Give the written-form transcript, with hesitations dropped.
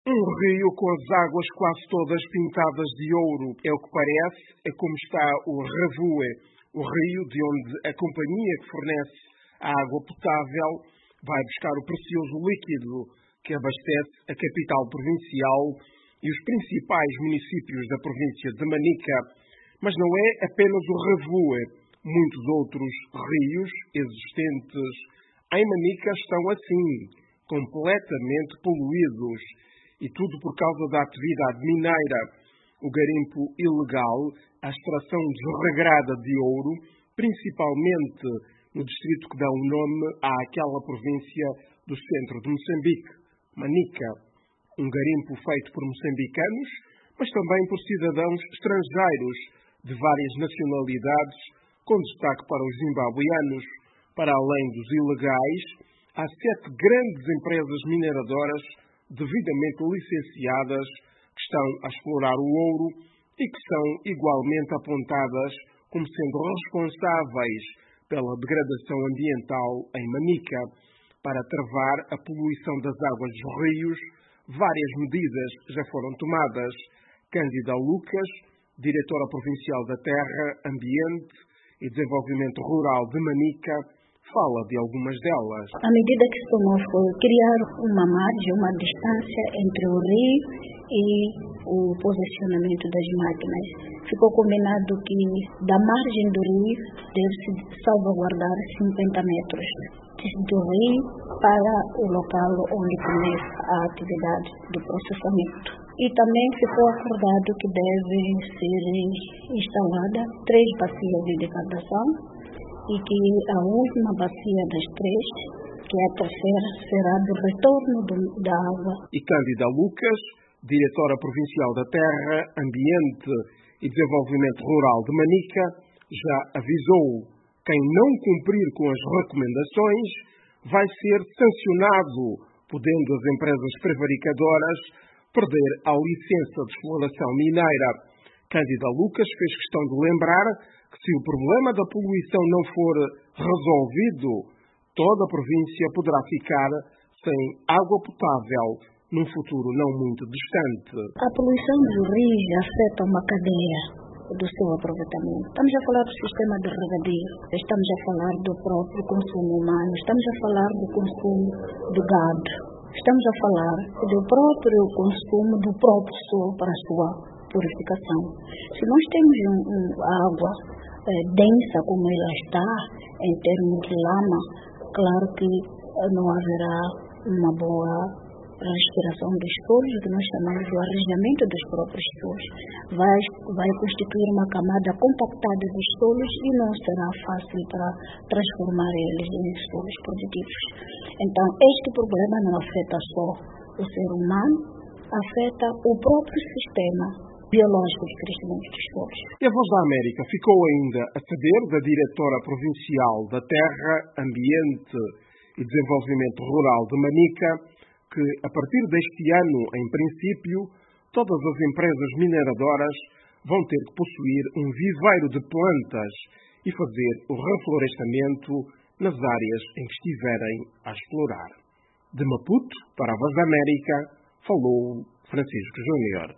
Um rio com as águas quase todas pintadas de ouro. É o que parece, é como está o Ravue, o rio de onde a companhia que fornece a água potável vai buscar o precioso líquido que abastece a capital provincial e os principais municípios da província de Manica. Mas não é apenas o Ravue. Muitos outros rios existentes em Manica estão assim, completamente poluídos. E tudo por causa da atividade mineira, o garimpo ilegal, a extração desregrada de ouro, principalmente no distrito que dá o nome àquela província do centro de Moçambique, Manica. Um garimpo feito por moçambicanos, mas também por cidadãos estrangeiros de várias nacionalidades, com destaque para os zimbabuianos. Para além dos ilegais, há 7 grandes empresas mineradoras devidamente licenciadas que estão a explorar o ouro e que são igualmente apontadas como sendo responsáveis pela degradação ambiental em Manica. Para travar a poluição das águas dos rios, várias medidas já foram tomadas. Cândida Lucas, diretora provincial da Terra, Ambiente e Desenvolvimento Rural de Manica, fala de algumas delas. A medida que se tomou foi criar uma margem, uma distância entre o rio e o posicionamento das máquinas. Ficou combinado que da margem do rio deve-se salvaguardar 50 metros do rio para o local onde começa a atividade do processamento. E também ficou acordado que devem ser instaladas 3 bacias de degradação e que a última bacia das 3, que é a terceira, será do retorno da água. E Cândida Lucas, diretora provincial da Terra, Ambiente e Desenvolvimento Rural de Manica, já avisou: quem não cumprir com as recomendações vai ser sancionado, podendo as empresas prevaricadoras perder a licença de exploração mineira. Cândida Lucas fez questão de lembrar que se o problema da poluição não for resolvido, toda a província poderá ficar sem água potável num futuro não muito distante. A poluição dos rios afeta uma cadeia do seu aproveitamento. Estamos a falar do sistema de regadio, estamos a falar do próprio consumo humano, estamos a falar do consumo do gado, estamos a falar do próprio consumo do próprio solo para a sua purificação. Se nós temos água densa como ela está, em termos de lama, claro que não haverá uma boa respiração dos solos, que nós chamamos de arranjamento dos próprios solos. Vai constituir uma camada compactada dos solos e não será fácil para transformar eles em solos produtivos. Então, este problema não afeta só o ser humano, afeta o próprio sistema biológico de crescimento dos solos. E a Voz da América ficou ainda a saber da diretora provincial da Terra, Ambiente e Desenvolvimento Rural de Manica que, a partir deste ano, em princípio, todas as empresas mineradoras vão ter que possuir um viveiro de plantas e fazer o reflorestamento nas áreas em que estiverem a explorar. De Maputo, para a Voz da América, falou Francisco Júnior.